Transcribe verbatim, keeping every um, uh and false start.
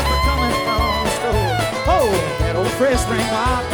coming from the store. Oh, that old fresh spring wine